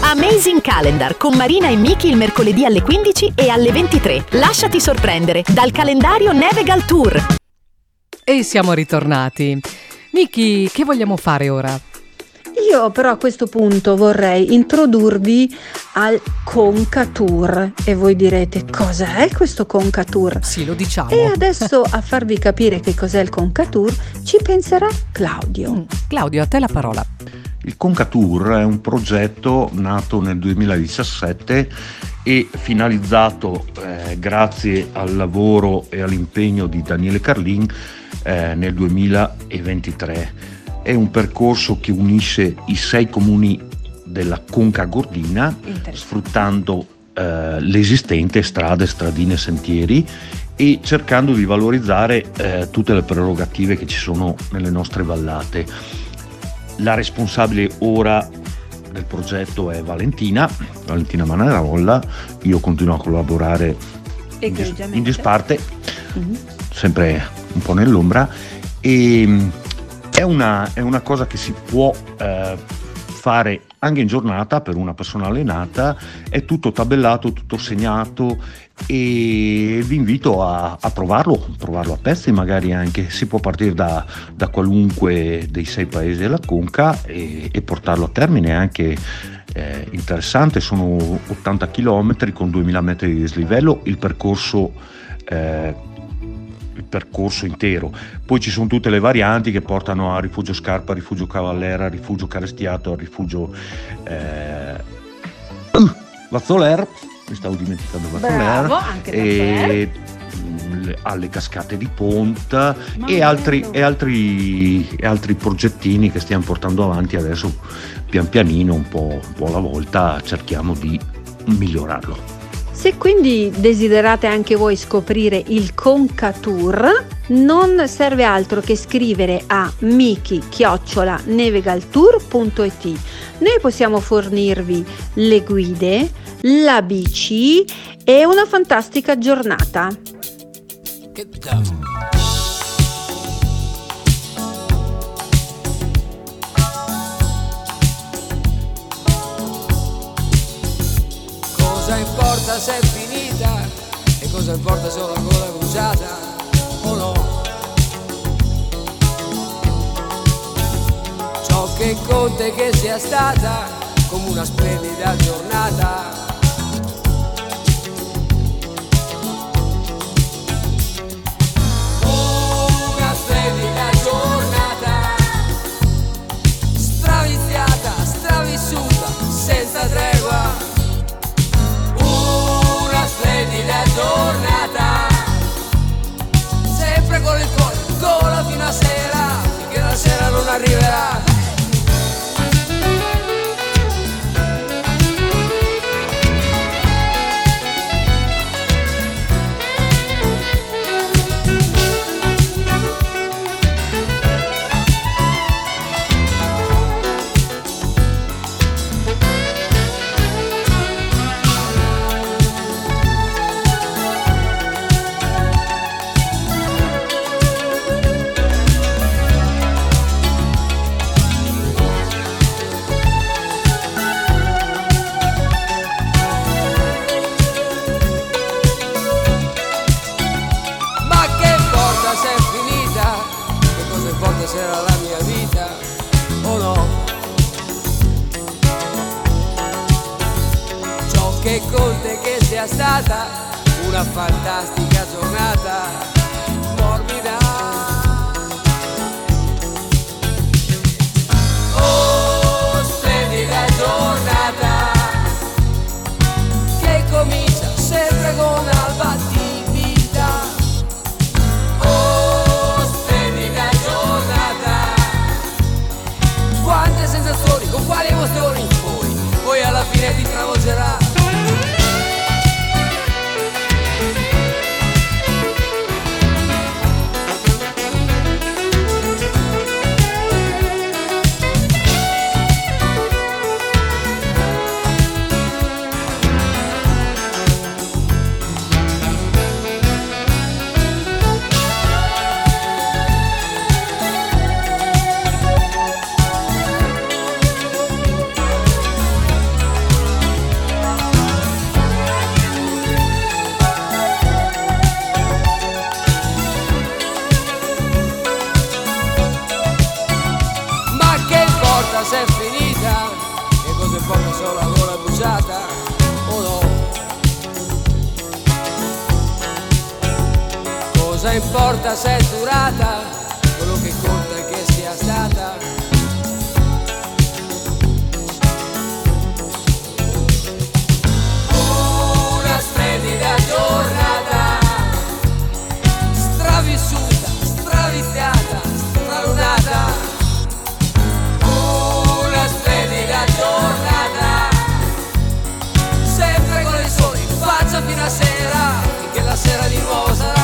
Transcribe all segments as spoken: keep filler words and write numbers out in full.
Amazing Calendar con Marina e Miki il mercoledì alle quindici e alle ventitré. Lasciati sorprendere dal calendario Nevegal Tour. E siamo ritornati. Miki, che vogliamo fare ora? Io però a questo punto vorrei introdurvi al Conca Tour e voi direte cos'è questo Conca Tour? Sì, lo diciamo. E adesso a farvi capire che cos'è il Conca Tour ci penserà Claudio. Mm, Claudio, a te la parola. Il Conca Tour è un progetto nato nel duemiladiciassette e finalizzato eh, grazie al lavoro e all'impegno di Daniele Carlin eh, nel duemilaventitré. È un percorso che unisce i sei comuni della Conca Gordina sfruttando eh, l'esistente strade, stradine, sentieri e cercando di valorizzare eh, tutte le prerogative che ci sono nelle nostre vallate. La responsabile ora del progetto è Valentina, Valentina Manarolla. Io continuo a collaborare in, dis- in disparte, mm-hmm. sempre un po' nell'ombra, e È una, è una cosa che si può eh, fare anche in giornata per una persona allenata, è tutto tabellato, tutto segnato e vi invito a, a provarlo, provarlo a pezzi magari anche, si può partire da, da qualunque dei sei paesi della Conca e, e portarlo a termine, è anche eh, interessante, sono ottanta chilometri con duemila metri di dislivello, il percorso eh, il percorso intero, poi ci sono tutte le varianti che portano a Rifugio Scarpa, Rifugio Cavallera, Rifugio Carestiato, Rifugio eh... uh, Vazzoler, mi stavo dimenticando Vazzoler, e alle cascate di Ponta e altri, e, altri, e altri progettini che stiamo portando avanti adesso pian pianino, un po', un po' alla volta cerchiamo di migliorarlo. Se quindi desiderate anche voi scoprire il Conca Tour, non serve altro che scrivere a miki chiocciola nevegaltour punto it. Noi possiamo fornirvi le guide, la bici e una fantastica giornata. Cosa importa se è finita e cosa importa se ho la gola bruciata o no? Ciò che conta è che sia stata come una splendida giornata. Una splendida giornata, straviziata, stravissuta, senza tregua. Splendida giornata, sempre con il cuore in gola fino a sera, finché la sera non arriverà. Era la mia vita o no? Ciò che conta è che sia stata una fantastica giornata morbida. Oh, splendida giornata che comincia sempre con alba di vita. Quante sensazioni, con quali emozioni, poi, poi alla fine ti travolgerà. importa se è durata, quello che conta è che sia stata. Una splendida giornata, stravissuta, straviziata, stralunata. Una splendida giornata, sempre con il sole in faccia fino a sera, finché la sera di nuovo sarà.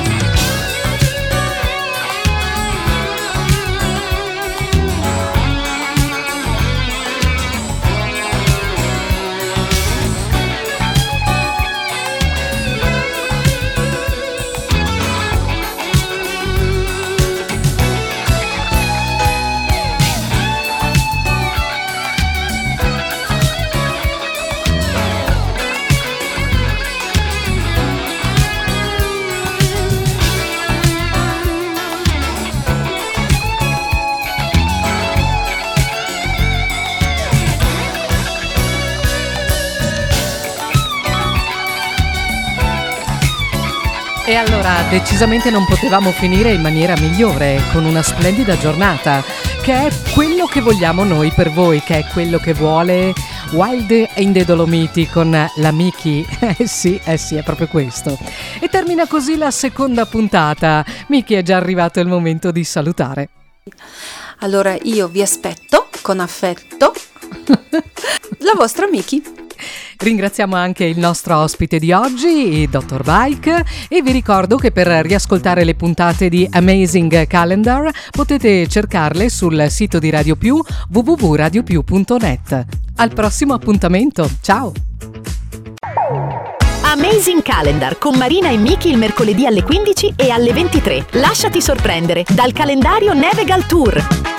E allora decisamente non potevamo finire in maniera migliore, con una splendida giornata, che è quello che vogliamo noi per voi, che è quello che vuole Wild in the Dolomiti con la Miki. Eh sì, eh sì, è proprio questo. E termina così la seconda puntata. Miki, è già arrivato il momento di salutare. Allora io vi aspetto con affetto, la vostra Miki. Ringraziamo anche il nostro ospite di oggi, il dottor Bike, e vi ricordo che per riascoltare le puntate di Amazing Calendar potete cercarle sul sito di Radio Più, w w w punto radio più punto net. Al prossimo appuntamento, ciao! Amazing Calendar con Marina e Miki il mercoledì alle quindici e alle ventitré. Lasciati sorprendere dal calendario Navigal Tour.